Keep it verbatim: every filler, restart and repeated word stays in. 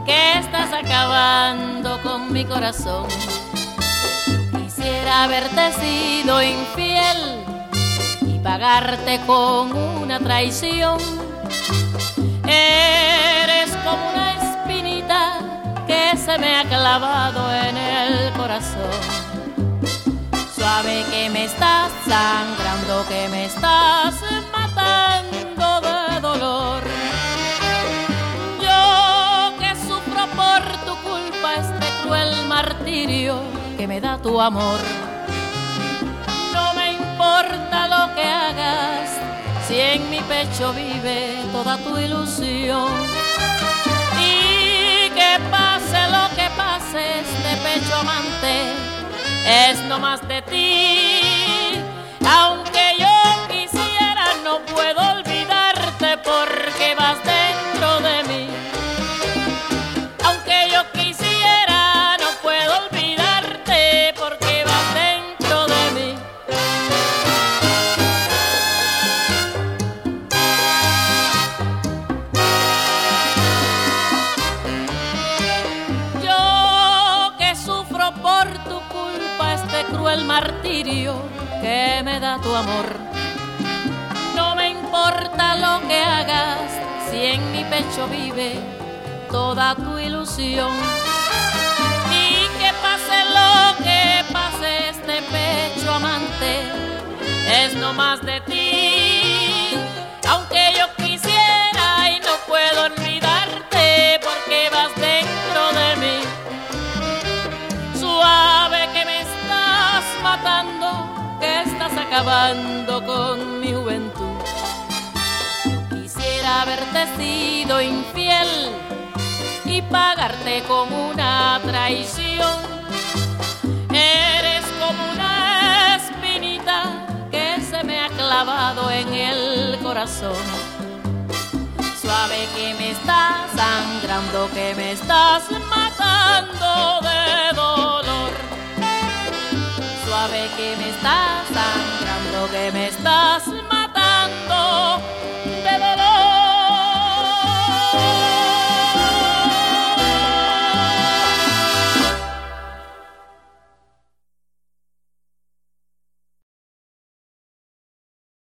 que estás acabando con mi corazón. Quisiera haberte sido infiel y pagarte con una traición. Eres como una espinita que se me ha clavado en el corazón. Suave que me estás sangrando, que me estás matando de dolor. Yo que sufro por tu culpa este cruel martirio que me da tu amor. No me importa lo que hagas si en mi pecho vive toda tu ilusión. Y que pase lo que pase, este pecho amante es no más de ti. Aunque yo quisiera, no puedo olvidarte porque vas dentro de mí. Aunque yo quisiera, no puedo olvidarte porque vas dentro de mí. Yo que sufro por tu culpa este cruel martirio que me da tu amor. No me importa lo que hagas si en mi pecho vive toda tu ilusión. Y que pase lo que pase, este pecho amante es no más de ti. Aunque yo quisiera y no puedo olvidarte porque vas dentro de mí. Suave que me estás matando, que estás acabando con mi juventud. Quisiera haberte sido infiel y pagarte con una traición. Eres como una espinita que se me ha clavado en el corazón. Suave que me estás sangrando, que me estás matando de dolor. Suave que me estás sangrando, que me estás matando.